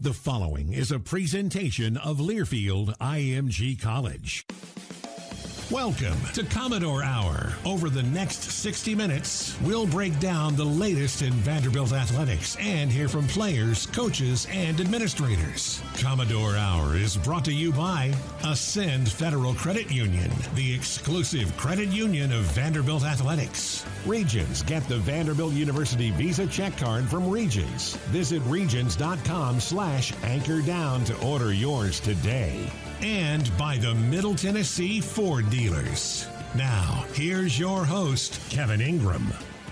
The following is a presentation of Learfield IMG College. Welcome to Commodore Hour. Over the next 60 minutes, we'll break down the latest in Vanderbilt athletics and hear from players, coaches, and administrators. Commodore Hour is brought to you by Ascend Federal Credit Union, the exclusive credit union of Vanderbilt athletics. Regions, get the Vanderbilt University Visa check card from Regions. Visit regions.com/anchor down to order yours today. And by the Middle Tennessee Ford dealers. Now, here's your host, Kevin Ingram.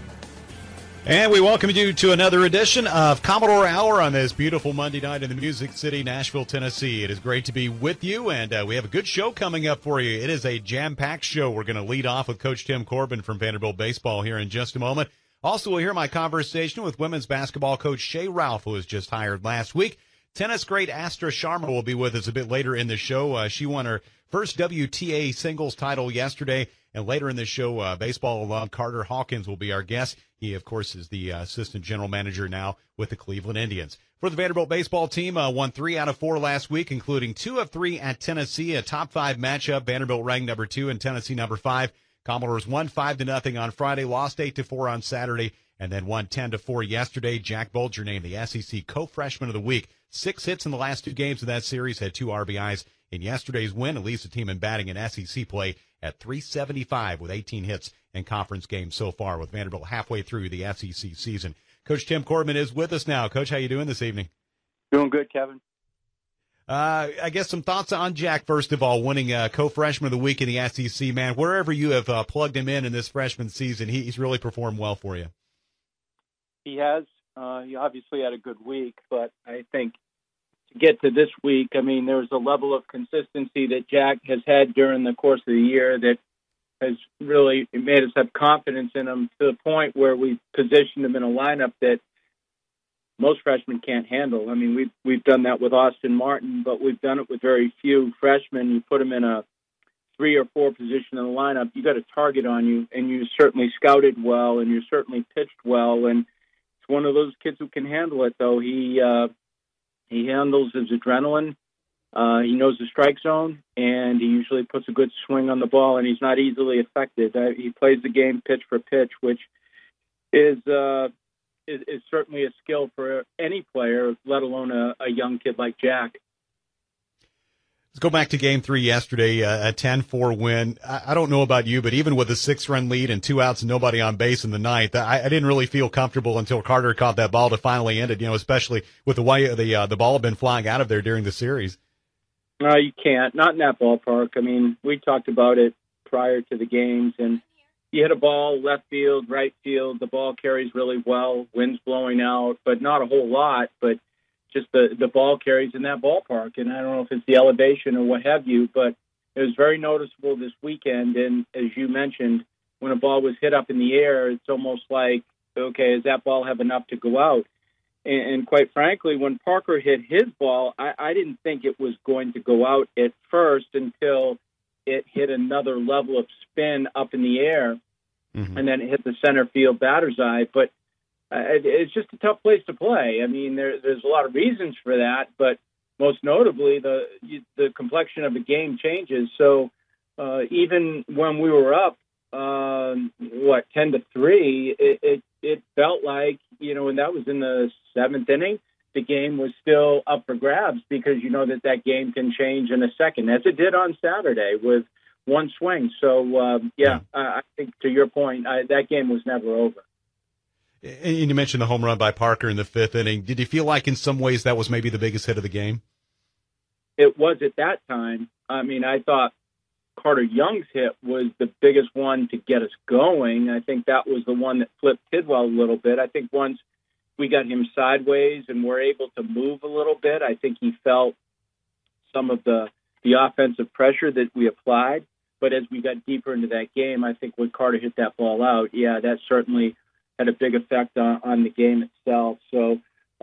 And we welcome you to another edition of Commodore Hour on this beautiful Monday night in the Music City, Nashville, Tennessee. It is great to be with you, and we have a good show coming up for you. It is a jam-packed show. We're going to lead off with Coach Tim Corbin from Vanderbilt Baseball here in just a moment. Also, we'll hear my conversation with women's basketball coach Shay Ralph, who was just hired last week. Tennis great Astra Sharma will be with us a bit later in the show. She won her first WTA singles title yesterday, and later in the show, baseball alum Carter Hawkins will be our guest. He, of course, is the assistant general manager now with the Cleveland Indians. For the Vanderbilt baseball team, won 3 out of 4 last week, including 2 of 3 at Tennessee, a top 5 matchup. Vanderbilt ranked number 2 and Tennessee number 5. Commodores won 5-0 on Friday, lost 8-4 on Saturday, and then won 10-4 yesterday. Jack Bulger named the SEC co-freshman of the week. 6 hits in the last 2 games of that series, had 2 RBIs in yesterday's win. It leaves the team in batting in SEC play at .375 with 18 hits in conference games so far, with Vanderbilt halfway through the SEC season. Coach Tim Corbin is with us now. Coach, how you doing this evening? Doing good, Kevin. I guess some thoughts on Jack, first of all, winning co-freshman of the week in the SEC. Man, wherever you have plugged him in this freshman season, he's really performed well for you. He has. He obviously had a good week, but I think to get to this week, I mean, there's a level of consistency that Jack has had during the course of the year that has really made us have confidence in him to the point where we've positioned him in a lineup that most freshmen can't handle. I mean, we've done that with Austin Martin, but we've done it with very few freshmen. You put him in a 3 or 4 position in the lineup, you got a target on you, and you certainly scouted well, and you certainly pitched well, and one of those kids who can handle it, though. He handles his adrenaline. He knows the strike zone, and he usually puts a good swing on the ball, and he's not easily affected. He plays the game pitch for pitch, which is certainly a skill for any player, let alone a young kid like Jack. Let's go back to Game 3 yesterday, a 10-4 win. I don't know about you, but even with a 6-run lead and 2 outs and nobody on base in the ninth, I didn't really feel comfortable until Carter caught that ball to finally end it, especially with the way the ball had been flying out of there during the series. No, you can't. Not in that ballpark. I mean, we talked about it prior to the games, and you hit a ball left field, right field. The ball carries really well, wind's blowing out, but not a whole lot, but just the ball carries in that ballpark. And I don't know if it's the elevation or what have you, but it was very noticeable this weekend. And as you mentioned, when a ball was hit up in the air, it's almost like, okay, does that ball have enough to go out? And quite frankly, when Parker hit his ball, I didn't think it was going to go out at first until it hit another level of spin up in the air, and then it hit the center field batter's eye. But it's just a tough place to play. I mean, there's a lot of reasons for that, but most notably, the complexion of the game changes. So even when we were up, 10-3, it felt like, and that was in the 7th inning, the game was still up for grabs because that game can change in a second, as it did on Saturday with one swing. So, I think to your point, that game was never over. And you mentioned the home run by Parker in the 5th inning. Did you feel like in some ways that was maybe the biggest hit of the game? It was at that time. I mean, I thought Carter Young's hit was the biggest one to get us going. I think that was the one that flipped Tidwell a little bit. I think once we got him sideways and were able to move a little bit, I think he felt some of the offensive pressure that we applied. But as we got deeper into that game, I think when Carter hit that ball out, that certainly had a big effect on the game itself. So,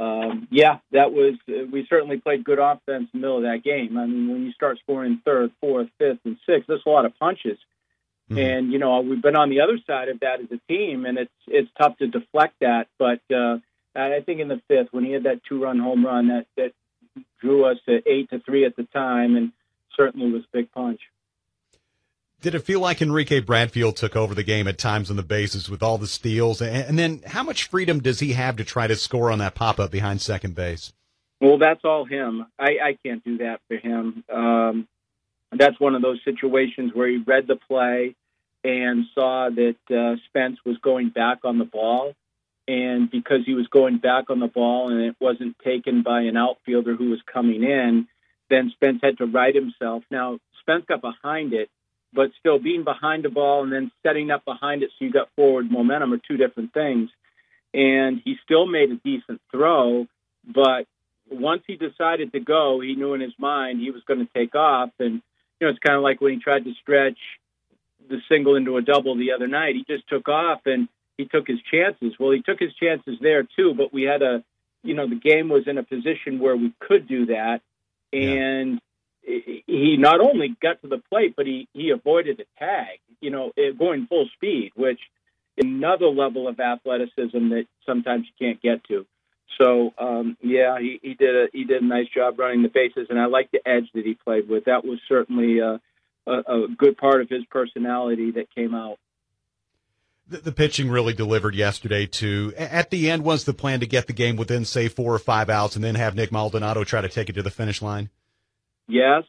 we certainly played good offense in the middle of that game. I mean, when you start scoring 3rd, 4th, 5th, and 6th, that's a lot of punches. Mm-hmm. And, we've been on the other side of that as a team, and it's tough to deflect that. But I think in the 5th, when he had that 2-run home run, that drew us to 8-3 at the time, and certainly was a big punch. Did it feel like Enrique Bradfield took over the game at times on the bases with all the steals? And then how much freedom does he have to try to score on that pop-up behind second base? Well, that's all him. I can't do that for him. That's one of those situations where he read the play and saw that Spence was going back on the ball. And because he was going back on the ball and it wasn't taken by an outfielder who was coming in, then Spence had to right himself. Now, Spence got behind it, but still being behind the ball and then setting up behind it so you got forward momentum are two different things. And he still made a decent throw, but once he decided to go, he knew in his mind he was going to take off. And, it's kind of like when he tried to stretch the single into a double the other night. He just took off and he took his chances. Well, he took his chances there too, but we had the game was in a position where we could do that. And he not only got to the plate, but he avoided a tag, going full speed, which is another level of athleticism that sometimes you can't get to. So, he did a nice job running the bases, and I like the edge that he played with. That was certainly a good part of his personality that came out. The pitching really delivered yesterday, too. At the end, was the plan to get the game within, say, 4 or 5 outs and then have Nick Maldonado try to take it to the finish line? Yes,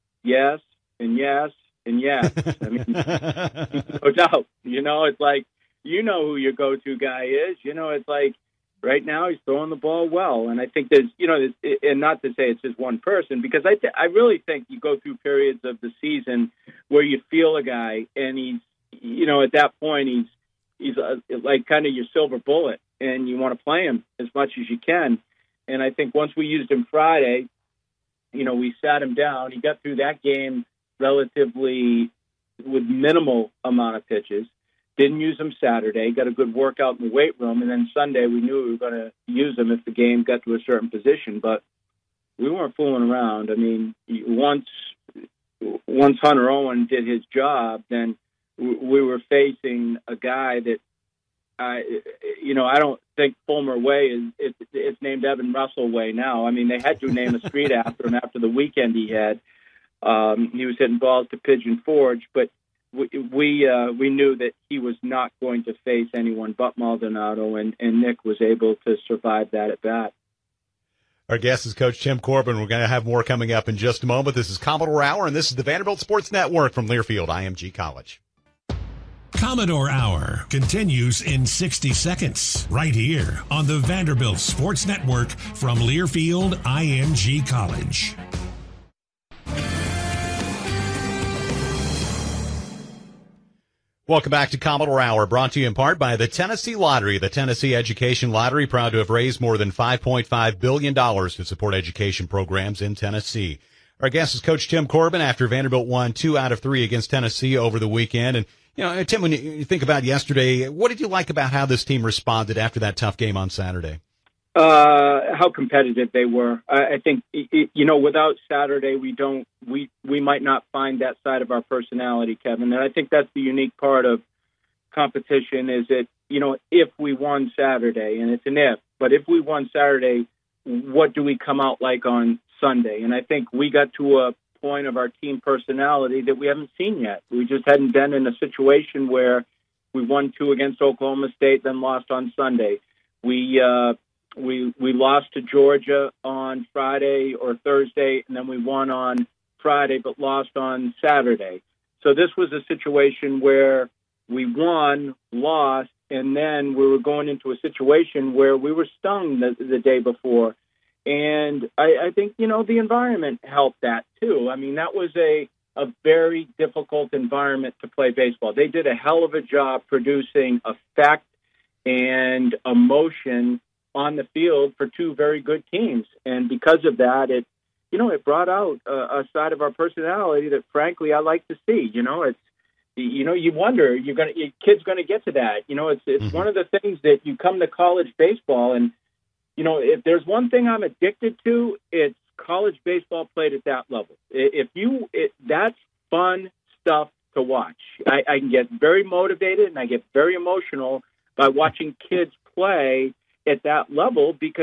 and yes. I mean, no doubt. It's like, who your go-to guy is. It's like right now he's throwing the ball well. And I think there's, and not to say it's just one person, because I really think you go through periods of the season where you feel a guy and he's, at that point he's like kind of your silver bullet and you want to play him as much as you can. And I think once we used him Friday, we sat him down. He got through that game relatively with minimal amount of pitches. Didn't use him Saturday. Got a good workout in the weight room. And then Sunday, we knew we were going to use him if the game got to a certain position. But we weren't fooling around. I mean, once Hunter Owen did his job, then we were facing a guy that, I don't think Fulmer Way it's named Evan Russell Way now. I mean, they had to name a street after him after the weekend he had. He was hitting balls to Pigeon Forge, but we knew that he was not going to face anyone but Maldonado, and Nick was able to survive that at bat. Our guest is Coach Tim Corbin. We're going to have more coming up in just a moment. This is Commodore Hour, and this is the Vanderbilt Sports Network from Learfield IMG College. Commodore Hour continues in 60 seconds right here on the Vanderbilt Sports Network from Learfield IMG College. Welcome back to Commodore Hour, brought to you in part by the Tennessee Lottery. The Tennessee Education Lottery, proud to have raised more than $5.5 billion to support education programs in Tennessee. Our guest is Coach Tim Corbin after Vanderbilt won 2 out of 3 against Tennessee over the weekend. And, Tim, when you think about yesterday, what did you like about how this team responded after that tough game on Saturday? How competitive they were. I think, without Saturday, we might not find that side of our personality, Kevin. And I think that's the unique part of competition is that, if we won Saturday, and it's an if, but if we won Saturday, what do we come out like on Sunday? And I think we got to a point of our team personality that we haven't seen yet. We just hadn't been in a situation where we won 2 against Oklahoma State, then lost on Sunday. We lost to Georgia on Friday or Thursday, and then we won on Friday but lost on Saturday. So this was a situation where we won, lost, and then we were going into a situation where we were stung the day before. And I think, the environment helped that too. I mean, that was a very difficult environment to play baseball. They did a hell of a job producing effect and emotion on the field for 2 very good teams. And because of that, it brought out a side of our personality that, frankly, I like to see. You wonder, your kid's going to get to that. It's one of the things that you come to college baseball and, if there's one thing I'm addicted to, it's college baseball played at that level. That's fun stuff to watch. I can get very motivated and I get very emotional by watching kids play at that level because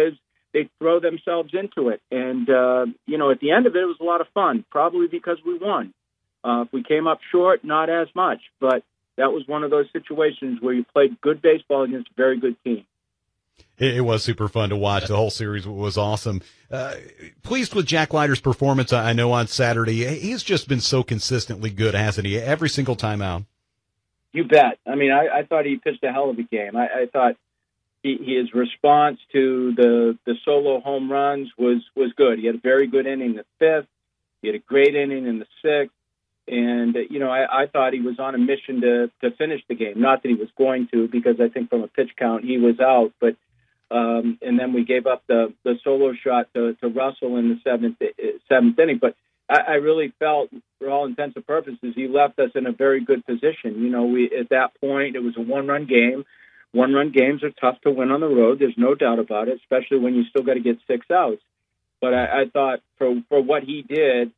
they'd throw themselves into it. And, at the end of it, it was a lot of fun, probably because we won. If we came up short, not as much. But that was one of those situations where you played good baseball against a very good team. It was super fun to watch. The whole series was awesome. Pleased with Jack Leiter's performance, I know, on Saturday. He's just been so consistently good, hasn't he, every single time out? You bet. I mean, I thought he pitched a hell of a game. I thought his response to the solo home runs was good. He had a very good inning in the fifth. He had a great inning in the sixth. And, I thought he was on a mission to finish the game. Not that he was going to, because I think from a pitch count he was out. But and then we gave up the solo shot to Russell in the seventh inning. But I really felt, for all intents and purposes, he left us in a very good position. We at that point, it was a one-run game. One-run games are tough to win on the road. There's no doubt about it, especially when you still got to get 6 outs. But I thought for what he did,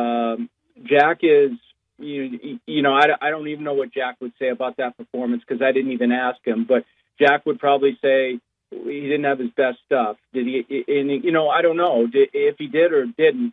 Jack is, I don't even know what Jack would say about that performance because I didn't even ask him. But Jack would probably say he didn't have his best stuff. Did he? And, I don't know if he did or didn't.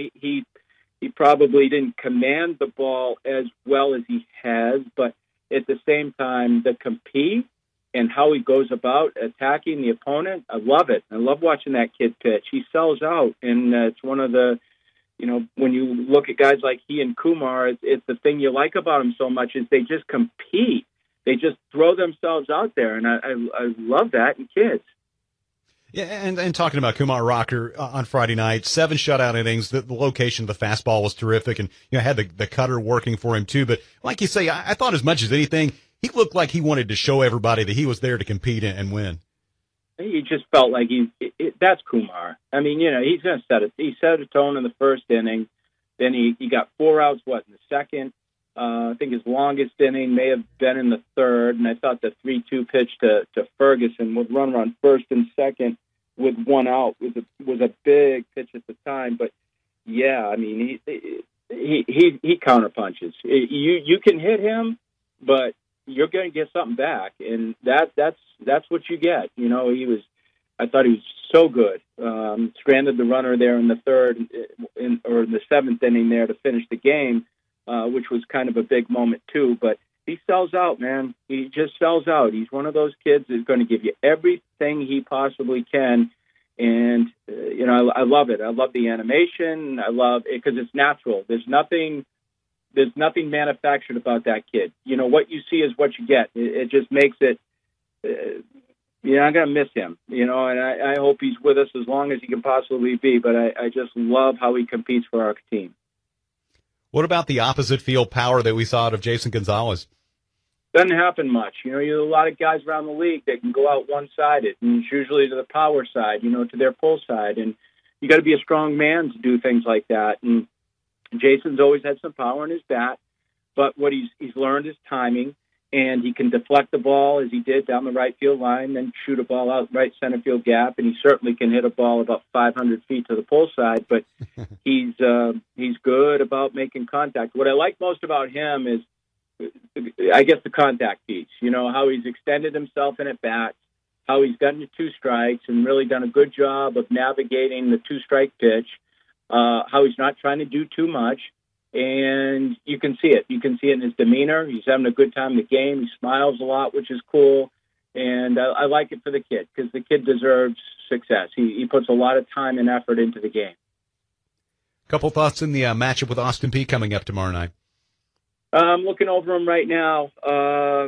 He probably didn't command the ball as well as he has. But at the same time, the compete and how he goes about attacking the opponent, I love it. I love watching that kid pitch. He sells out, and it's one of the, when you look at guys like he and Kumar, it's the thing you like about them so much is they just compete. They just throw themselves out there, and I love that in kids. Yeah, and talking about Kumar Rocker on Friday night, 7 shutout innings. The location of the fastball was terrific, and had the cutter working for him too. But like you say, I thought as much as anything, he looked like he wanted to show everybody that he was there to compete and win. He just felt like that's Kumar. I mean, he's going to set it. He set a tone in the first inning. Then he got 4 outs, in the second? I think his longest inning may have been in the third, and I thought the 3-2 pitch to Ferguson with runner on first and second with 1 out was a big pitch at the time. But yeah, I mean, he counterpunches. You can hit him, but you're going to get something back, and that's what you get. I thought he was so good. Stranded the runner there in the third or in the seventh inning there to finish the game, which was kind of a big moment too. But he sells out, man. He just sells out. He's one of those kids that's going to give you everything he possibly can. And, I love it. I love the animation. I love it because it's natural. There's nothing manufactured about that kid. What you see is what you get. It just makes it, I'm going to miss him, and I hope he's with us as long as he can possibly be. But I just love how he competes for our team. What about the opposite field power that we saw out of Jason Gonzalez? Doesn't happen much. You have a lot of guys around the league that can go out one-sided, and it's usually to the power side, to their pull side. And you got to be a strong man to do things like that. And Jason's always had some power in his bat, but what he's learned is timing, and he can deflect the ball as he did down the right field line, then shoot a ball out right center field gap, and he certainly can hit a ball about 500 feet to the pull side. But he's good about making contact. What I like most about him is, I guess, the contact piece. How he's extended himself in at bats, how he's gotten to 2 strikes and really done a good job of navigating the 2-strike pitch. How he's not trying to do too much, and you can see it. You can see it in his demeanor. He's having a good time in the game. He smiles a lot, which is cool, and I like it for the kid because the kid deserves success. He puts a lot of time and effort into the game. Couple thoughts in the matchup with Austin Peay coming up tomorrow night. I'm looking over him right now. I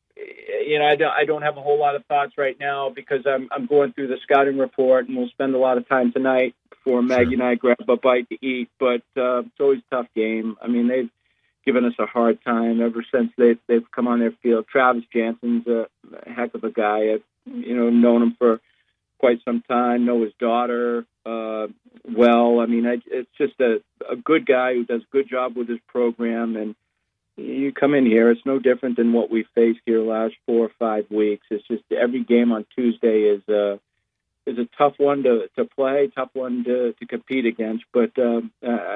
don't have a whole lot of thoughts right now because I'm going through the scouting report, and we'll spend a lot of time tonight before Maggie and I grab a bite to eat. But it's always a tough game. I mean, they've given us a hard time ever since they've come on their field. Travis Jansen's a heck of a guy. I've known him for quite some time. Know his daughter well. I mean, it's just a good guy who does a good job with his program. And you come in here, it's no different than what we faced here last 4 or 5 weeks. It's just every game on Tuesday is a tough one to play, tough one to compete against. But and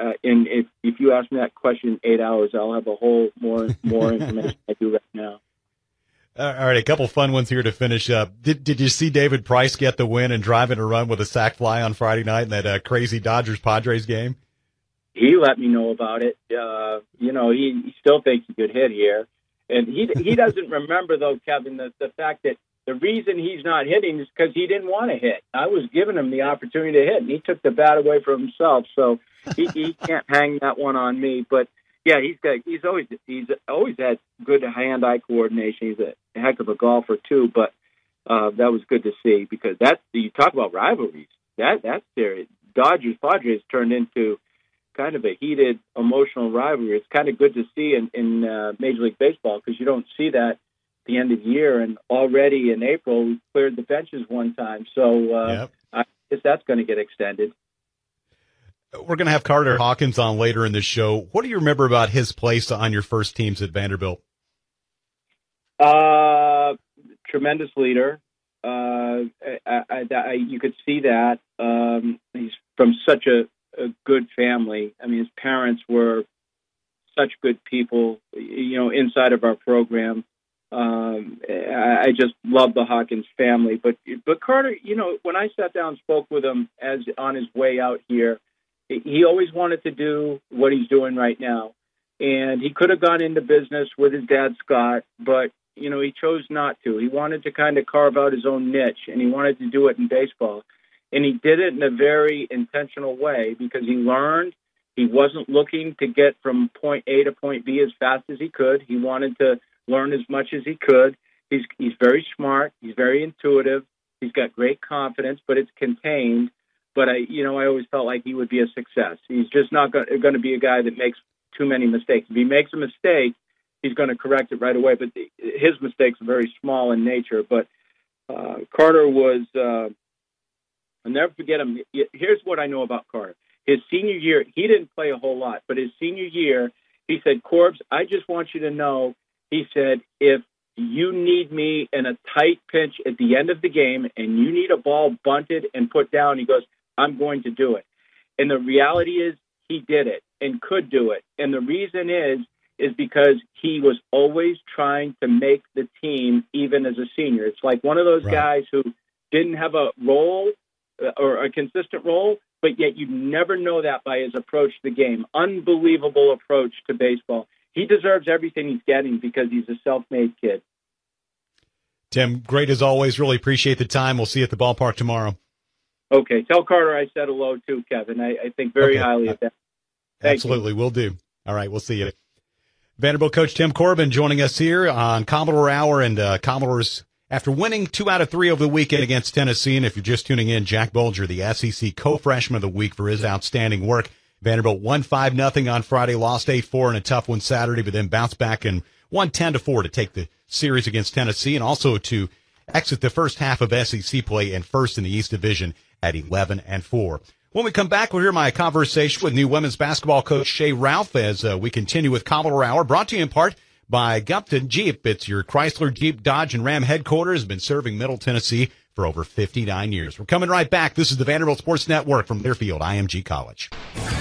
if you ask me that question in 8 hours, I'll have a whole more information than I do right now. All right, a couple fun ones here to finish up. Did you see David Price get the win and drive in a run with a sac fly on Friday night in that crazy Dodgers-Padres game? He let me know about it. He still thinks he could hit here. And he doesn't remember, though, Kevin, the fact that the reason he's not hitting is because he didn't want to hit. I was giving him the opportunity to hit, and he took the bat away from himself. So he can't hang that one on me. But yeah, he's always had good hand-eye coordination. He's a heck of a golfer too. But that was good to see, because you talk about rivalries. That's serious. Dodgers Padres turned into kind of a heated, emotional rivalry. It's kind of good to see in Major League Baseball, because you don't see that the end of the year, and already in April we cleared the benches one time, so I guess that's going to get extended. We're going to have Carter Hawkins on later in the show. What do you remember about his place on your first teams at Vanderbilt? Tremendous leader. You could see that. He's from such a good family. I mean, his parents were such good people, inside of our program. I just love the Hawkins family. But Carter, when I sat down and spoke with him as on his way out here, he always wanted to do what he's doing right now. And he could have gone into business with his dad, Scott, but, he chose not to. He wanted to kind of carve out his own niche, and he wanted to do it in baseball. And he did it in a very intentional way, because he learned he wasn't looking to get from point A to point B as fast as he could. He wanted to learn as much as he could. He's very smart. He's very intuitive. He's got great confidence, but it's contained. But I always felt like he would be a success. He's just not going to be a guy that makes too many mistakes. If he makes a mistake, he's going to correct it right away. But his mistakes are very small in nature. But Carter was, I'll never forget him. Here's what I know about Carter. His senior year, he didn't play a whole lot, but his senior year, he said, Corbs, I just want you to know, he said, if you need me in a tight pinch at the end of the game and you need a ball bunted and put down, he goes, I'm going to do it. And the reality is he did it and could do it. And the reason is because he was always trying to make the team even as a senior. It's like one of those guys who didn't have a role or a consistent role, but yet you never know that by his approach to the game. Unbelievable approach to baseball. He deserves everything he's getting because he's a self-made kid. Tim, great as always. Really appreciate the time. We'll see you at the ballpark tomorrow. Okay. Tell Carter I said hello too, Kevin. I think very highly of that. Absolutely. We'll do. All right. We'll see you. Vanderbilt coach Tim Corbin joining us here on Commodore Hour, and Commodores, after winning 2 out of 3 over the weekend against Tennessee. And if you're just tuning in, Jack Bolger, the SEC co-freshman of the week for his outstanding work. Vanderbilt won 5-0 on Friday, lost 8-4 in a tough one Saturday, but then bounced back and won 10-4 to take the series against Tennessee, and also to exit the first half of SEC play and first in the East Division at 11-4. When we come back, we'll hear my conversation with new women's basketball coach Shay Ralph as we continue with Commodore Hour, brought to you in part by Gupton Jeep. It's your Chrysler, Jeep, Dodge, and Ram headquarters. Been serving Middle Tennessee for over 59 years. We're coming right back. This is the Vanderbilt Sports Network from Learfield IMG College.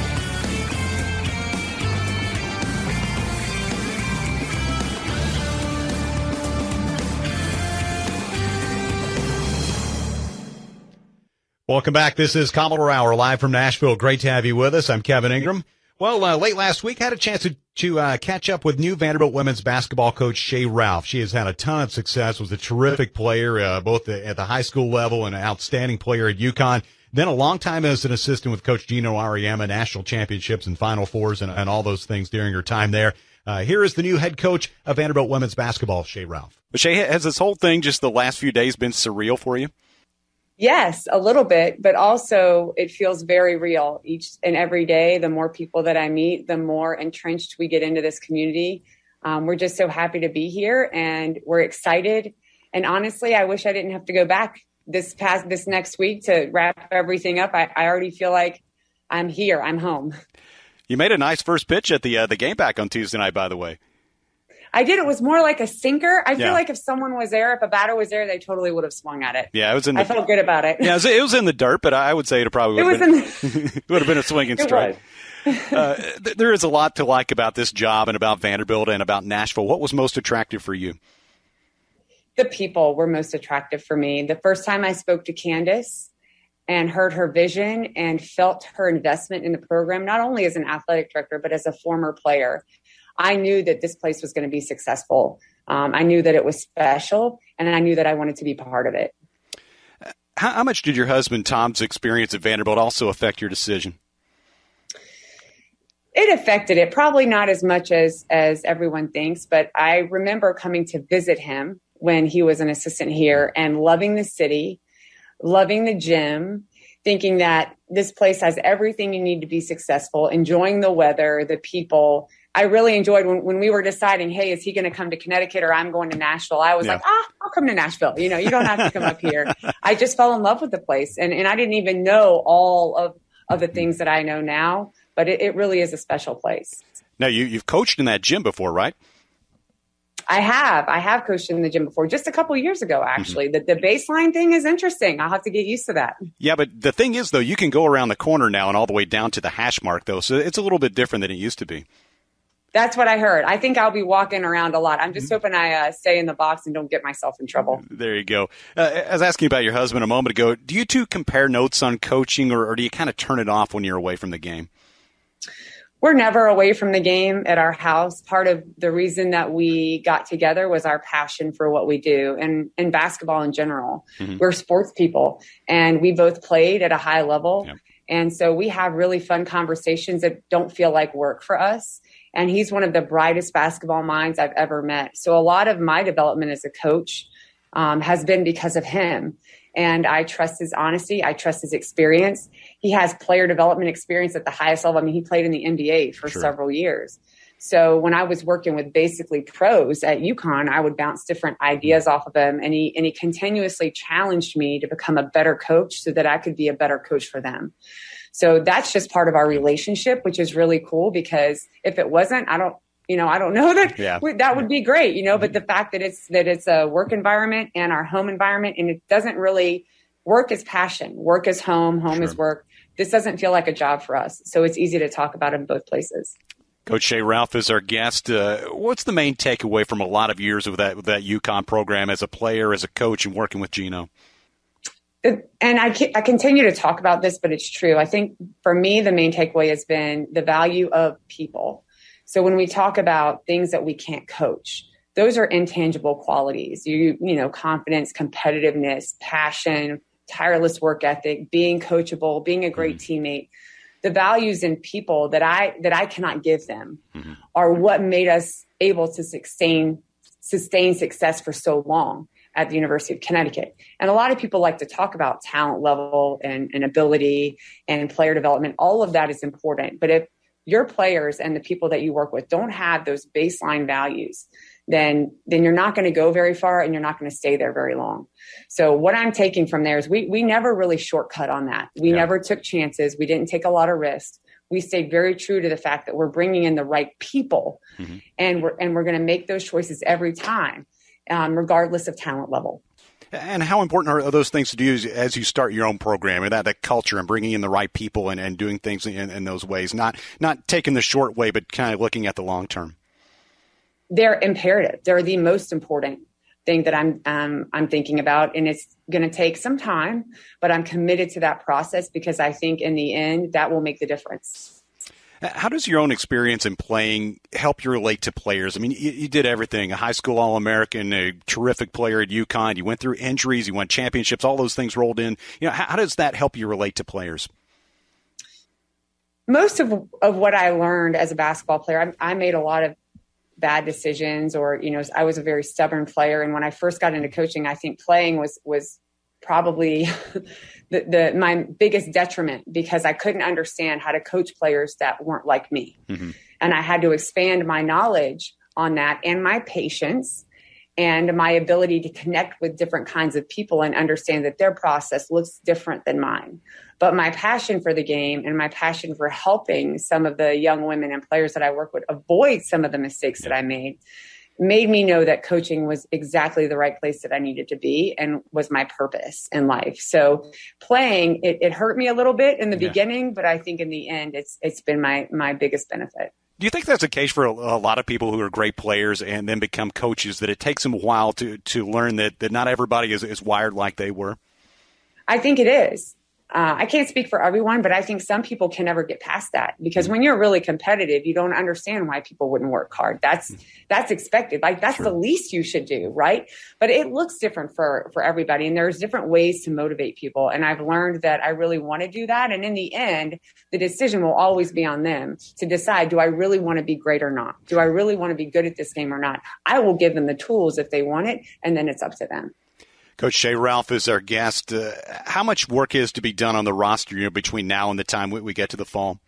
Welcome back. This is Commodore Hour, live from Nashville. Great to have you with us. I'm Kevin Ingram. Well, late last week, had a chance to catch up with new Vanderbilt women's basketball coach Shay Ralph. She has had a ton of success, was a terrific player, both at the high school level and an outstanding player at UConn. Then a long time as an assistant with Coach Gino Auriemma, national championships and Final Fours and all those things during her time there. Here is the new head coach of Vanderbilt women's basketball, Shay Ralph. But Shay, has this whole thing just the last few days been surreal for you? Yes, a little bit, but also it feels very real each and every day. The more people that I meet, the more entrenched we get into this community. We're just so happy to be here, and we're excited. And honestly, I wish I didn't have to go back this next week to wrap everything up. I already feel like I'm here. I'm home. You made a nice first pitch at the game back on Tuesday night, by the way. I did. It was more like a sinker. I feel like if someone was there, if a batter was there, they totally would have swung at it. Yeah, I felt good about it. Yeah, it was in the dirt, but I would say it probably would have been a swinging strike. There is a lot to like about this job and about Vanderbilt and about Nashville. What was most attractive for you? The people were most attractive for me. The first time I spoke to Candace and heard her vision and felt her investment in the program, not only as an athletic director, but as a former player, I knew that this place was going to be successful. I knew that it was special, and I knew that I wanted to be part of it. How much did your husband Tom's experience at Vanderbilt also affect your decision? It affected it, probably not as much as everyone thinks, but I remember coming to visit him when he was an assistant here and loving the city, loving the gym, thinking that this place has everything you need to be successful, enjoying the weather, the people. I really enjoyed when we were deciding, hey, is he going to come to Connecticut or I'm going to Nashville? I was like, I'll come to Nashville. You don't have to come up here. I just fell in love with the place. And I didn't even know all of the things that I know now, but it really is a special place. Now, you've coached in that gym before, right? I have coached in the gym before, just a couple of years ago, actually. The baseline thing is interesting. I'll have to get used to that. Yeah, but the thing is, though, you can go around the corner now and all the way down to the hash mark, though. So it's a little bit different than it used to be. That's what I heard. I think I'll be walking around a lot. I'm just hoping I stay in the box and don't get myself in trouble. There you go. I was asking about your husband a moment ago. Do you two compare notes on coaching, or do you kind of turn it off when you're away from the game? We're never away from the game at our house. Part of the reason that we got together was our passion for what we do and basketball in general. We're sports people, and we both played at a high level. Yep. And so we have really fun conversations that don't feel like work for us. And he's one of the brightest basketball minds I've ever met. So a lot of my development as a coach has been because of him. And I trust his honesty. I trust his experience. He has player development experience at the highest level. I mean, he played in the NBA for several years. So when I was working with basically pros at UConn, I would bounce different ideas off of him. And he continuously challenged me to become a better coach so that I could be a better coach for them. So that's just part of our relationship, which is really cool, because if it wasn't, I don't know that that would be great, but the fact that it's a work environment and our home environment, and it doesn't really work as passion, work as home, home as work. This doesn't feel like a job for us. So it's easy to talk about in both places. Coach Shea Ralph is our guest. What's the main takeaway from a lot of years of that UConn program as a player, as a coach, and working with Gino? And I continue to talk about this, but it's true. I think for me, the main takeaway has been the value of people. So when we talk about things that we can't coach, those are intangible qualities. Confidence, competitiveness, passion, tireless work ethic, being coachable, being a great teammate. The values in people that I cannot give them are what made us able to sustain success for so long at the University of Connecticut. And a lot of people like to talk about talent level and ability and player development. All of that is important. But if your players and the people that you work with don't have those baseline values, then you're not going to go very far and you're not going to stay there very long. So what I'm taking from there is we never really shortcut on that. We never took chances. We didn't take a lot of risks. We stayed very true to the fact that we're bringing in the right people, and we're going to make those choices every time, regardless of talent level. And how important are those things to do as you start your own program, and that culture and bringing in the right people and doing things in those ways, not taking the short way, but kind of looking at the long term? They're imperative. They're the most important thing that I'm thinking about. And it's going to take some time, but I'm committed to that process because I think in the end that will make the difference. How does your own experience in playing help you relate to players? I mean, you did everything, a high school All-American, a terrific player at UConn. You went through injuries, you won championships, all those things rolled in. How does that help you relate to players? Most of what I learned as a basketball player, I made a lot of bad decisions, or, I was a very stubborn player. And when I first got into coaching, I think playing was probably my biggest detriment, because I couldn't understand how to coach players that weren't like me. And I had to expand my knowledge on that, and my patience and my ability to connect with different kinds of people and understand that their process looks different than mine. But my passion for the game and my passion for helping some of the young women and players that I work with avoid some of the mistakes that I made me know that coaching was exactly the right place that I needed to be and was my purpose in life. So playing, it hurt me a little bit in the beginning, but I think in the end, it's been my biggest benefit. Do you think that's the case for a lot of people who are great players and then become coaches, that it takes them a while to learn that not everybody is wired like they were? I think it is. I can't speak for everyone, but I think some people can never get past that, because when you're really competitive, you don't understand why people wouldn't work hard. That's expected. Like, that's the least you should do, right? But it looks different for everybody, and there's different ways to motivate people. And I've learned that I really want to do that. And in the end, the decision will always be on them to decide, do I really want to be great or not? Do I really want to be good at this game or not? I will give them the tools if they want it, and then it's up to them. Coach Shea Ralph is our guest. How much work is to be done on the roster, between now and the time we get to the fall?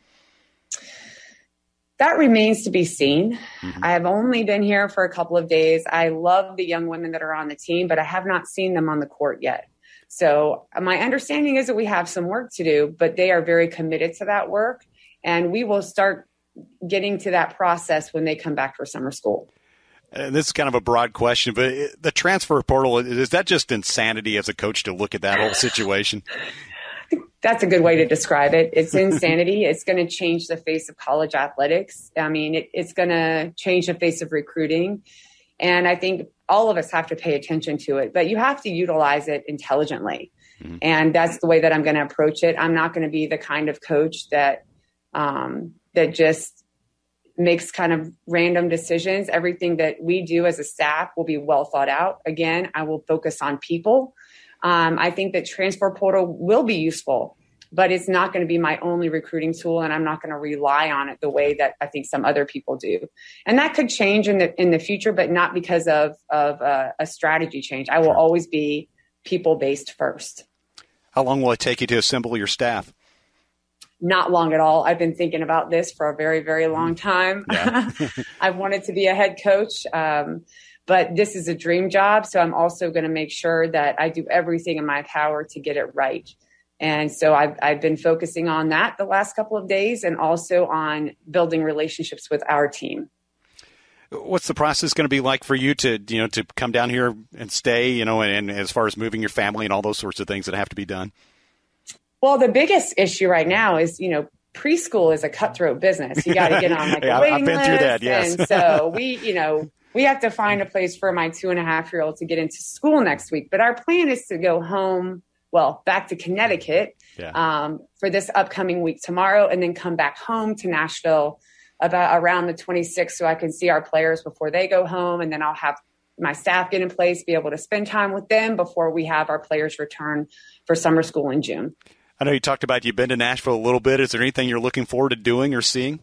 That remains to be seen. Mm-hmm. I have only been here for a couple of days. I love the young women that are on the team, but I have not seen them on the court yet. So my understanding is that we have some work to do, but they are very committed to that work. And we will start getting to that process when they come back for summer school. This is kind of a broad question, but the transfer portal, is that just insanity as a coach to look at that whole situation? That's a good way to describe it. It's insanity. It's going to change the face of college athletics. I mean, it's going to change the face of recruiting. And I think all of us have to pay attention to it, but you have to utilize it intelligently. Mm-hmm. And that's the way that I'm going to approach it. I'm not going to be the kind of coach that just makes kind of random decisions. Everything that we do as a staff will be well thought out. Again, I will focus on people. I think that transfer portal will be useful, but it's not going to be my only recruiting tool, and I'm not going to rely on it the way that I think some other people do. And that could change in the future, but not because of a strategy change. I will always be people-based first. How long will it take you to assemble your staff? Not long at all. I've been thinking about this for a very, very long time. Yeah. I've wanted to be a head coach, but this is a dream job. So I'm also going to make sure that I do everything in my power to get it right. And so I've been focusing on that the last couple of days, and also on building relationships with our team. What's the process going to be like for you to come down here and stay, and as far as moving your family and all those sorts of things that have to be done? Well, the biggest issue right now is, preschool is a cutthroat business. You got to get on a waiting I've been list. Through that, yes. And so we have to find a place for my 2.5-year-old to get into school next week. But our plan is to go home, back to Connecticut for this upcoming week tomorrow, and then come back home to Nashville around the 26th, so I can see our players before they go home. And then I'll have my staff get in place, be able to spend time with them before we have our players return for summer school in June. I know you talked about you've been to Nashville a little bit. Is there anything you're looking forward to doing or seeing?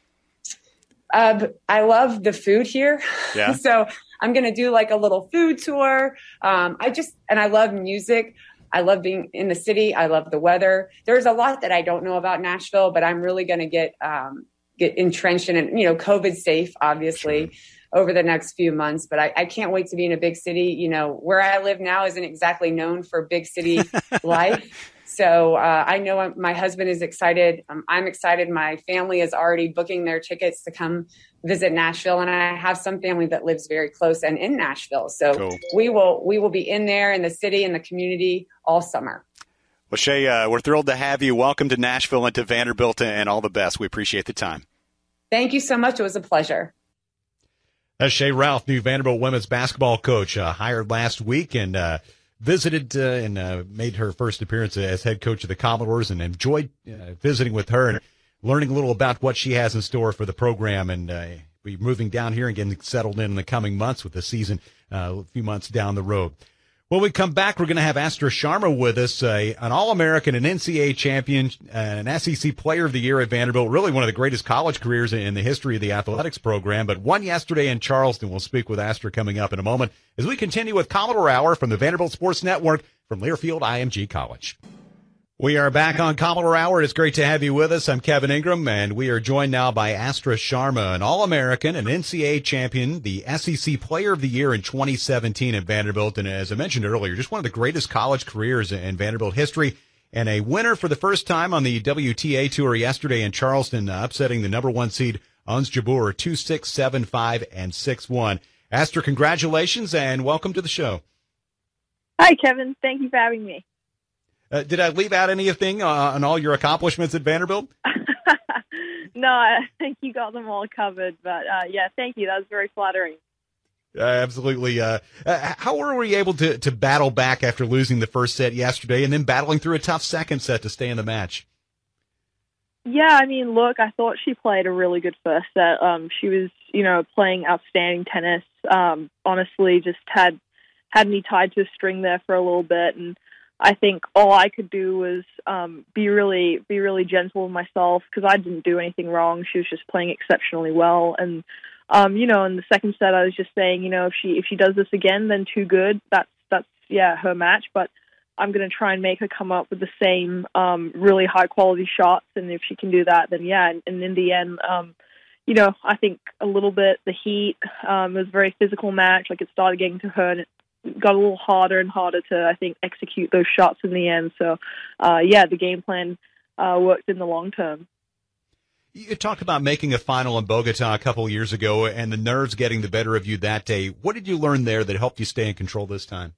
I love the food here. Yeah. So I'm going to do like a little food tour. And I love music. I love being in the city. I love the weather. There's a lot that I don't know about Nashville, but I'm really going to get entrenched in it, COVID safe, obviously, over the next few months. But I can't wait to be in a big city. Where I live now isn't exactly known for big city life. So I know my husband is excited. I'm excited. My family is already booking their tickets to come visit Nashville. And I have some family that lives very close and in Nashville. So cool. we will be in there in the city and the community all summer. Well, Shea, we're thrilled to have you. Welcome to Nashville and to Vanderbilt, and all the best. We appreciate the time. Thank you so much. It was a pleasure. That's Shea Ralph, new Vanderbilt women's basketball coach, hired last week and visited and made her first appearance as head coach of the Commodores, and enjoyed visiting with her and learning a little about what she has in store for the program, and be moving down here and getting settled in the coming months with the season a few months down the road. When we come back, we're going to have Astra Sharma with us, an All-American, an NCAA champion, an SEC Player of the Year at Vanderbilt, really one of the greatest college careers in the history of the athletics program, but one yesterday in Charleston. We'll speak with Astra coming up in a moment as we continue with Commodore Hour from the Vanderbilt Sports Network from Learfield IMG College. We are back on Commodore Hour. It's great to have you with us. I'm Kevin Ingram, and we are joined now by Astra Sharma, an All-American, an NCAA champion, the SEC Player of the Year in 2017 at Vanderbilt, and as I mentioned earlier, just one of the greatest college careers in Vanderbilt history, and a winner for the first time on the WTA Tour yesterday in Charleston, upsetting the number one seed Ons Jabeur 2-6, 7-5, and 6-1. Astra, congratulations, and welcome to the show. Hi, Kevin. Thank you for having me. Did I leave out anything on all your accomplishments at Vanderbilt? No, I think you got them all covered. But yeah, thank you. That was very flattering. Absolutely. How were we able to battle back after losing the first set yesterday and then battling through a tough second set to stay in the match? Yeah, I mean, look, I thought she played a really good first set. She was, playing outstanding tennis. Honestly, just had me tied to a string there for a little bit, and I think all I could do was be really gentle with myself because I didn't do anything wrong. She was just playing exceptionally well, and in the second set, I was just saying, if she does this again, then too good. That's her match, but I'm going to try and make her come up with the same really high quality shots, and if she can do that, then yeah. And in the end, I think a little bit the heat. It was a very physical match. Like, it started getting to her, and it got a little harder and harder to, I think, execute those shots in the end. So, the game plan worked in the long term. You talked about making a final in Bogota a couple of years ago and the nerves getting the better of you that day. What did you learn there that helped you stay in control this time?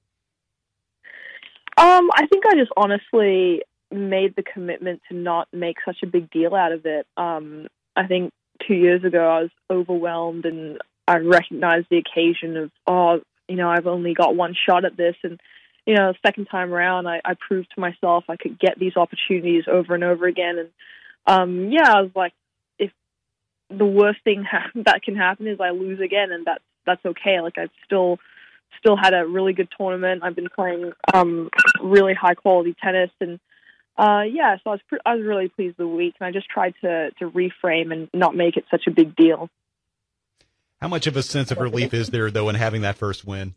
I think I just honestly made the commitment to not make such a big deal out of it. I think 2 years ago I was overwhelmed, and I recognized the occasion of, I've only got one shot at this. And, the second time around, I proved to myself I could get these opportunities over and over again. And, I was like, if the worst thing that can happen is I lose again, and that's okay. Like, I've still had a really good tournament. I've been playing really high quality tennis, and so I was really pleased with the week, and I just tried to reframe and not make it such a big deal. How much of a sense of relief is there, though, in having that first win?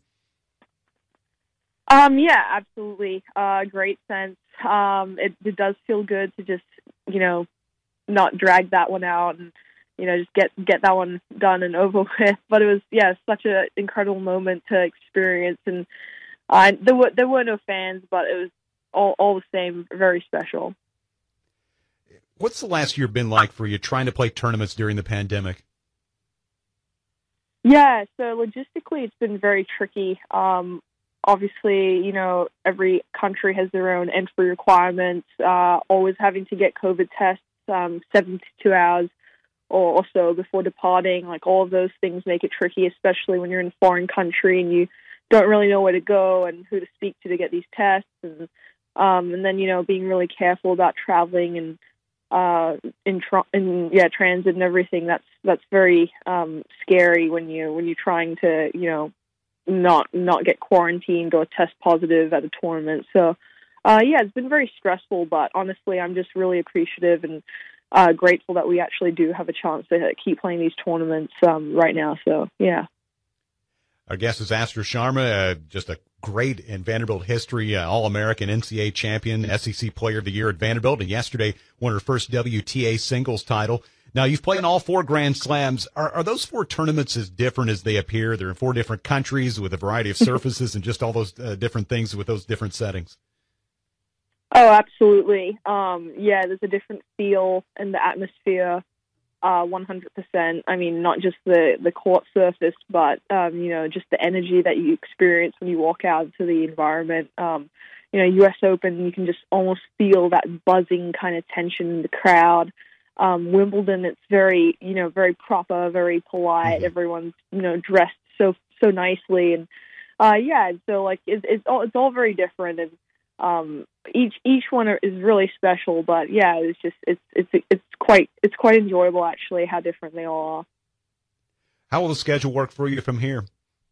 Yeah, absolutely. Great sense. It does feel good to just, not drag that one out and, just get that one done and over with. But it was, such an incredible moment to experience. And there were no fans, but it was all the same, very special. What's the last year been like for you trying to play tournaments during the pandemic? Yeah, so logistically it's been very tricky. Obviously, every country has their own entry requirements, always having to get COVID tests 72 hours or so before departing. Like, all of those things make it tricky, especially when you're in a foreign country and you don't really know where to go and who to speak to get these tests. And then, being really careful about traveling and transit and everything. That's very scary when you're trying to, not get quarantined or test positive at a tournament. So, it's been very stressful, but honestly, I'm just really appreciative and grateful that we actually do have a chance to keep playing these tournaments right now. So, yeah. Our guest is Astra Sharma, just a great in Vanderbilt history, All-American, NCAA champion, SEC Player of the Year at Vanderbilt, and yesterday won her first WTA singles title. Now, you've played in all 4 Grand Slams. Are those 4 tournaments as different as they appear? They're in 4 different countries with a variety of surfaces and just all those different things with those different settings. Oh, absolutely. There's a different feel in the atmosphere, 100%. I mean, not just the court surface, but, just the energy that you experience when you walk out into the environment. U.S. Open, you can just almost feel that buzzing kind of tension in the crowd. Wimbledon, it's very, very proper, very polite. Mm-hmm. Everyone's, dressed so nicely. And, so like, it's all very different. And, each one is really special, but it's quite enjoyable actually how different they all are. How will the schedule work for you from here?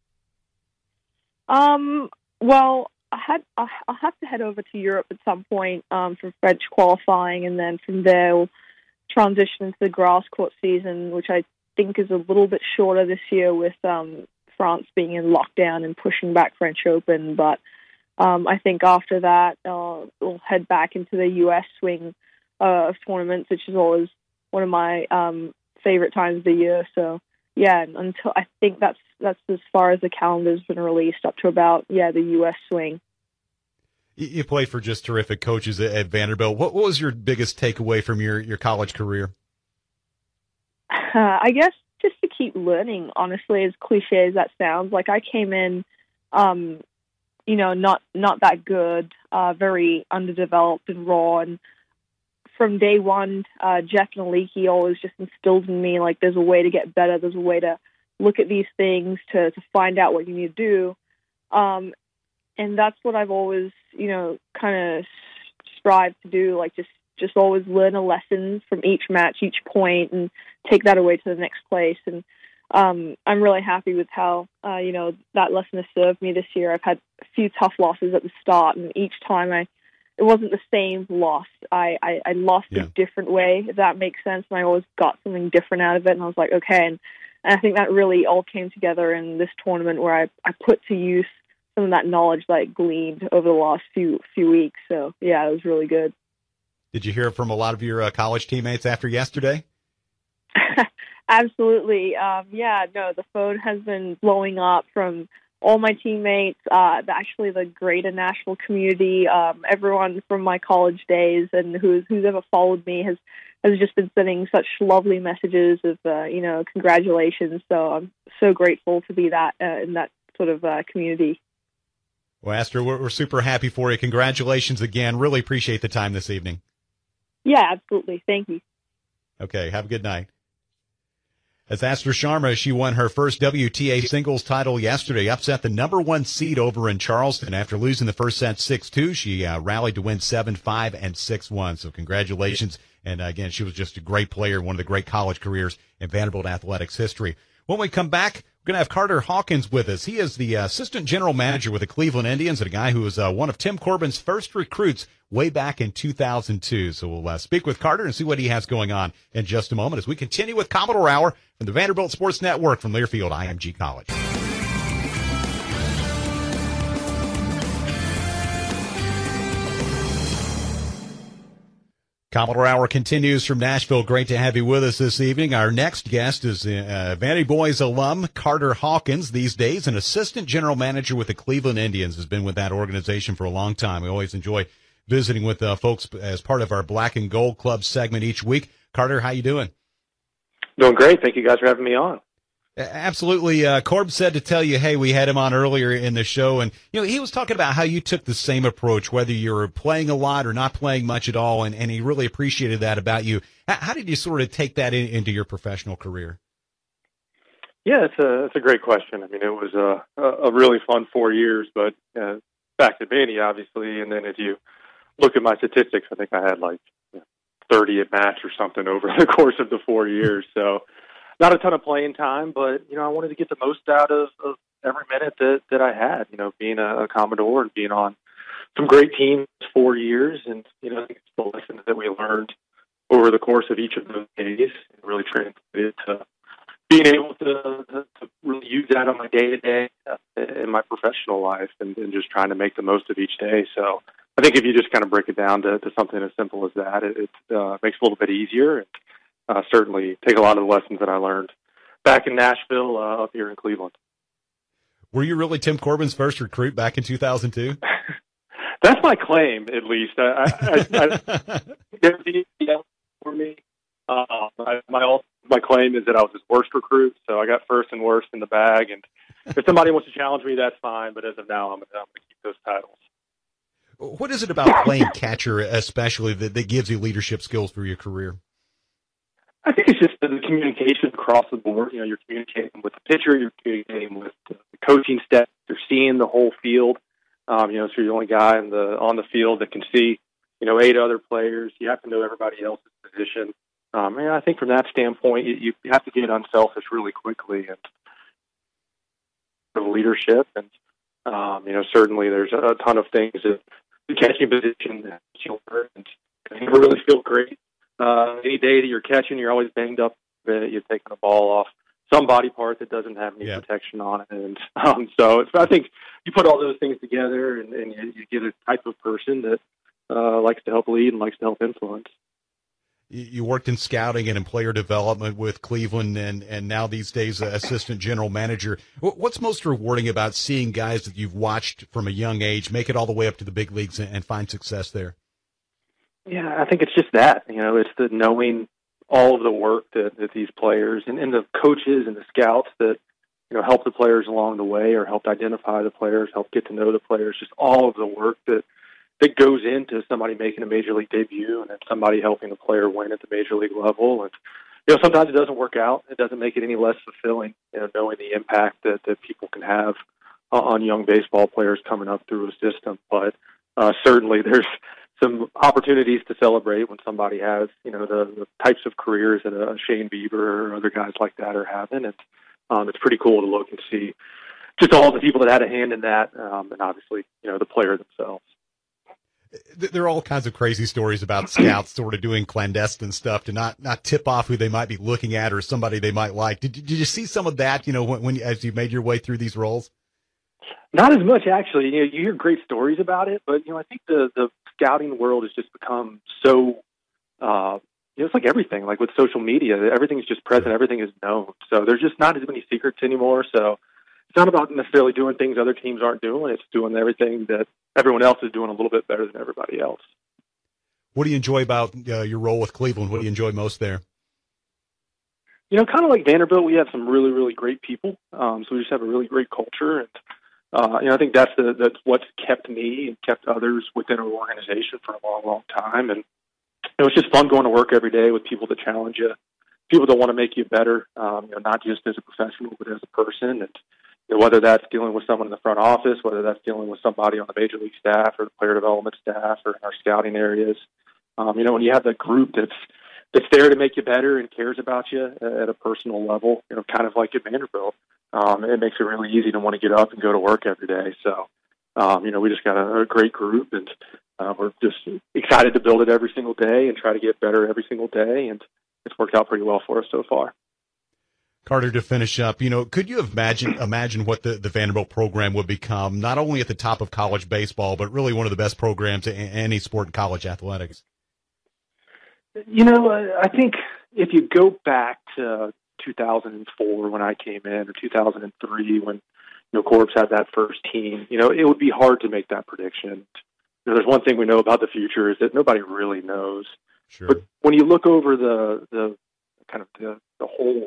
Well, I'll have to head over to Europe at some point for French qualifying, and then from there we'll transition into the grass court season, which I think is a little bit shorter this year with France being in lockdown and pushing back French Open. But I think after that we'll head back into the U.S. swing of tournaments, which is always one of my favorite times of the year. So until I think that's as far as the calendar's been released, up to about the U.S. swing. You play for just terrific coaches at Vanderbilt. What was your biggest takeaway from your college career? I guess just to keep learning, honestly, as cliche as that sounds. Like, I came in, not that good, very underdeveloped and raw. And from day one, Jeff and Aliki always just instilled in me, like, there's a way to get better. There's a way to look at these things to find out what you need to do. And that's what I've always, kind of strived to do, like just always learn a lesson from each match, each point, and take that away to the next place. And I'm really happy with how, that lesson has served me this year. I've had a few tough losses at the start, and each time it wasn't the same loss. I lost a different way, if that makes sense, and I always got something different out of it, and I was like, okay. And I think that really all came together in this tournament where I put to use some of that knowledge that I gleaned over the last few weeks. So, yeah, it was really good. Did you hear from a lot of your college teammates after yesterday? Absolutely. The phone has been blowing up from all my teammates, actually the greater Nashville community, everyone from my college days and who's ever followed me has just been sending such lovely messages of, congratulations. So I'm so grateful to be in that sort of community. Well, Aster, we're super happy for you. Congratulations again. Really appreciate the time this evening. Yeah, absolutely. Thank you. Okay, have a good night. As Aster Sharma, she won her first WTA singles title yesterday, upset the number 1 seed over in Charleston. After losing the first set 6-2, she rallied to win 7-5 and 6-1. So congratulations. And again, she was just a great player, one of the great college careers in Vanderbilt athletics history. When we come back, we're going to have Carter Hawkins with us. He is the assistant general manager with the Cleveland Indians and a guy who was one of Tim Corbin's first recruits way back in 2002. So we'll speak with Carter and see what he has going on in just a moment as we continue with Commodore Hour from the Vanderbilt Sports Network from Learfield IMG College. Commodore Hour continues from Nashville. Great to have you with us this evening. Our next guest is Vandy Boys alum Carter Hawkins, these days an assistant general manager with the Cleveland Indians, has been with that organization for a long time. We always enjoy visiting with folks as part of our Black and Gold Club segment each week. Carter, how you doing? Doing great. Thank you guys for having me on. Absolutely. Corb said to tell you, hey, we had him on earlier in the show, and he was talking about how you took the same approach, whether you were playing a lot or not playing much at all, and he really appreciated that about you. How did you sort of take that into your professional career? Yeah, it's a great question. I mean, it was a really fun 4 years, but back to Vandy, obviously, and then if you look at my statistics, I think I had like 30 at match or something over the course of the 4 years, so not a ton of playing time, but, I wanted to get the most out of every minute that I had, being a Commodore and being on some great teams 4 years. And, I think it's the lessons that we learned over the course of each of those days and really translated to being able to really use that on my day-to-day in my professional life and just trying to make the most of each day. So I think if you just kind of break it down to something as simple as that, it makes it a little bit easier. And, certainly take a lot of the lessons that I learned back in Nashville, up here in Cleveland. Were you really Tim Corbin's first recruit back in 2002? That's my claim, at least. For me, my claim is that I was his worst recruit, so I got first and worst in the bag. And if somebody wants to challenge me, that's fine. But as of now, I'm going to keep those titles. What is it about playing catcher, especially, that gives you leadership skills for your career? I think it's just the communication across the board. You're communicating with the pitcher, you're communicating with the coaching staff, you're seeing the whole field. So you're the only guy on the field that can see, 8 other players. You have to know everybody else's position. And I think from that standpoint, you have to get unselfish really quickly and the leadership. And, certainly there's a ton of things that the catching position that you learn, and you never really feel great. Any day that you're catching, you're always banged up. You're taking a ball off some body part that doesn't have any protection on it. And so I think you put all those things together and you get a type of person that likes to help lead and likes to help influence. You worked in scouting and in player development with Cleveland and now these days assistant general manager. What's most rewarding about seeing guys that you've watched from a young age make it all the way up to the big leagues and find success there? Yeah, I think it's just that, it's the knowing all of the work that these players and the coaches and the scouts that, help the players along the way or helped identify the players, help get to know the players, just all of the work that that goes into somebody making a major league debut and then somebody helping the player win at the major league level. And, sometimes it doesn't work out. It doesn't make it any less fulfilling, knowing the impact that people can have on young baseball players coming up through a system. But certainly there's some opportunities to celebrate when somebody has, the types of careers that a Shane Bieber or other guys like that are having. And it's pretty cool to look and see just all the people that had a hand in that, and obviously, the player themselves. There are all kinds of crazy stories about scouts sort of doing clandestine stuff to not tip off who they might be looking at or somebody they might like. Did you see some of that, when as you made your way through these roles? Not as much, actually. You hear great stories about it, but, I think the scouting world has just become so, it's like everything, like with social media, everything's just present, everything is known. So there's just not as many secrets anymore. So it's not about necessarily doing things other teams aren't doing. It's doing everything that everyone else is doing a little bit better than everybody else. What do you enjoy about your role with Cleveland? What do you enjoy most there? Kind of like Vanderbilt, we have some really, really great people. So we just have a really great culture. And, I think that's what's kept me and kept others within our organization for a long, long time. And it's just fun going to work every day with people that challenge you, people that want to make you better, not just as a professional, but as a person. And whether that's dealing with someone in the front office, whether that's dealing with somebody on the major league staff or the player development staff or in our scouting areas, when you have that group that's there to make you better and cares about you at a personal level, kind of like at Vanderbilt, it makes it really easy to want to get up and go to work every day. So, we just got a great group, and we're just excited to build it every single day and try to get better every single day. And it's worked out pretty well for us so far. Carter, to finish up, could you imagine what the Vanderbilt program would become, not only at the top of college baseball, but really one of the best programs in any sport in college athletics? I think if you go back to 2004 when I came in, or 2003 when Corbs had that first team, it would be hard to make that prediction. There's one thing we know about the future is that nobody really knows. Sure. But when you look over the kind of the whole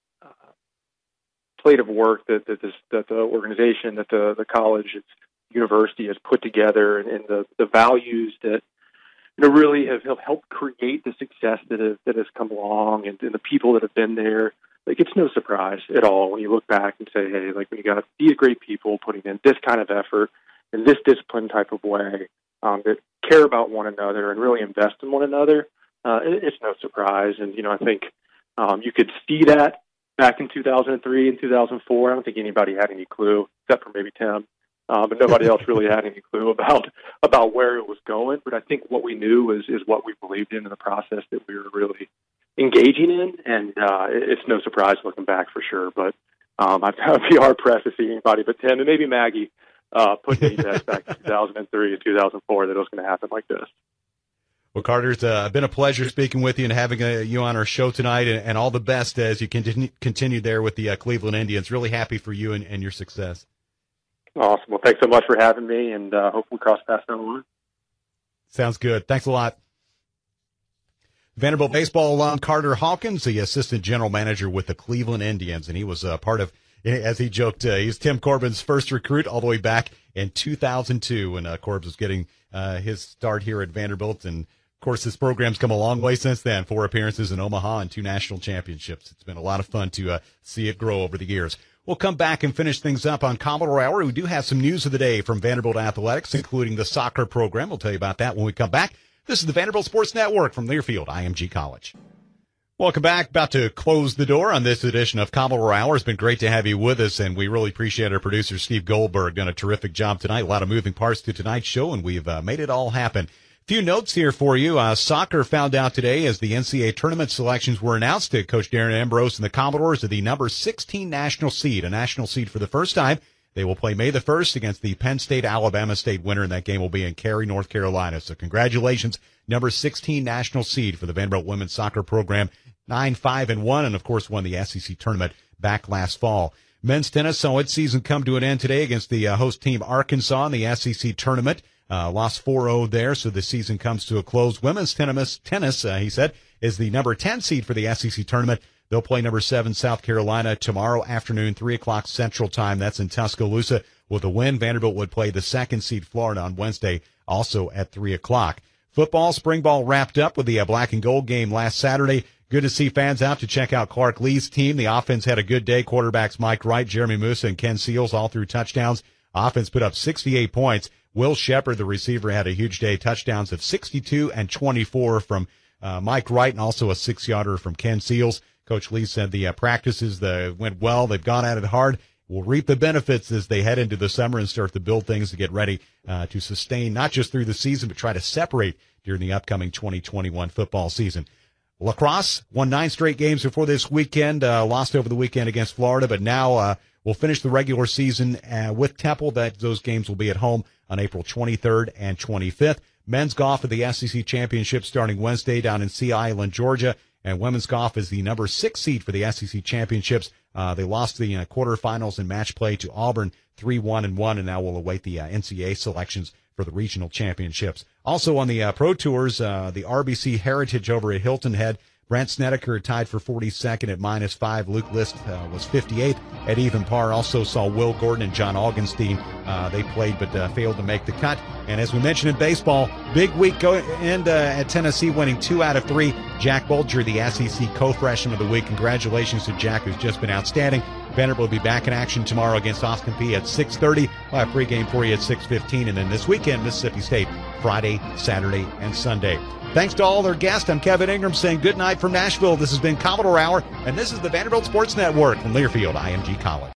plate of work that the organization, that the college, university has put together, and the values that really have helped create the success that has come along, and the people that have been there, like, it's no surprise at all when you look back and say, hey, like, when you got these great people putting in this kind of effort in this disciplined type of way, that care about one another and really invest in one another, it's no surprise. And I think you could see that back in 2003 and 2004. I don't think anybody had any clue, except for maybe Tim. But nobody else really had any clue about where it was going. But I think what we knew is what we believed in the process that we were really engaging in. And it's no surprise looking back for sure. But I'd be hard-pressed to see anybody but Tim and maybe Maggie put any test back in 2003 and 2004 that it was going to happen like this. Well, Carter, it's been a pleasure speaking with you and having you on our show tonight, and all the best as you continue there with the Cleveland Indians. Really happy for you and your success. Awesome. Well, thanks so much for having me, and hope we cross paths down the line. Sounds good. Thanks a lot. Vanderbilt baseball alum Carter Hawkins, the assistant general manager with the Cleveland Indians, and he was part of, as he joked, he's Tim Corbin's first recruit all the way back in 2002 when Corbs was getting his start here at Vanderbilt. And, of course, this program's come a long way since then, 4 appearances in Omaha and 2 national championships. It's been a lot of fun to see it grow over the years. We'll come back and finish things up on Commodore Hour. We do have some news of the day from Vanderbilt Athletics, including the soccer program. We'll tell you about that when we come back. This is the Vanderbilt Sports Network from Learfield IMG College. Welcome back. About to close the door on this edition of Commodore Hour. It's been great to have you with us, and we really appreciate our producer, Steve Goldberg, done a terrific job tonight. A lot of moving parts to tonight's show, and we've made it all happen. Few notes here for you. Soccer found out today as the NCAA tournament selections were announced. Coach Darren Ambrose and the Commodores are the number 16 national seed, a national seed for the first time. They will play May the 1st against the Penn State-Alabama State winner, and that game will be in Cary, North Carolina. So congratulations, number 16 national seed for the Vanderbilt women's soccer program, 9-5-1, and of course won the SEC tournament back last fall. Men's tennis saw its season come to an end today against the host team Arkansas in the SEC tournament. Lost 4-0 there, so the season comes to a close. Women's tennis, he said, is the number 10 seed for the SEC tournament. They'll play number 7 South Carolina tomorrow afternoon, 3 o'clock Central Time. That's in Tuscaloosa. With a win, Vanderbilt would play the 2nd seed Florida on Wednesday, also at 3 o'clock. Football, spring ball wrapped up with the black and gold game last Saturday. Good to see fans out to check out Clark Lee's team. The offense had a good day. Quarterbacks Mike Wright, Jeremy Musa, and Ken Seals all threw touchdowns. Offense put up 68 points. Will Shepard, the receiver, had a huge day. Touchdowns of 62 and 24 from Mike Wright, and also a 6-yarder from Ken Seals. Coach Lee said the practices went well. They've gone at it hard. Will reap the benefits as they head into the summer and start to build things to get ready to sustain not just through the season, but try to separate during the upcoming 2021 football season. Lacrosse won 9 straight games before this weekend, lost over the weekend against Florida, but now we'll finish the regular season with Temple. Those games will be at home on April 23rd and 25th. Men's golf at the SEC Championship starting Wednesday down in Sea Island, Georgia, and women's golf is the number 6 seed for the SEC Championships. They lost the quarterfinals in match play to Auburn 3-1-1, and now we'll await the NCAA selections for the regional championships. Also on the Pro Tours, the RBC Heritage over at Hilton Head, Brent Snedeker tied for 42nd at -5. Luke List was 58th at even par. Also saw Will Gordon and John Augenstein. They played but failed to make the cut. And as we mentioned in baseball, big week at Tennessee, winning 2 out of 3. Jack Bulger, the SEC co-freshman of the week. Congratulations to Jack, who's just been outstanding. Vanderbilt will be back in action tomorrow against Austin Peay at 6:30. We'll have pregame for you at 6:15. And then this weekend, Mississippi State, Friday, Saturday, and Sunday. Thanks to all our guests. I'm Kevin Ingram saying good night from Nashville. This has been Commodore Hour, and this is the Vanderbilt Sports Network from Learfield IMG College.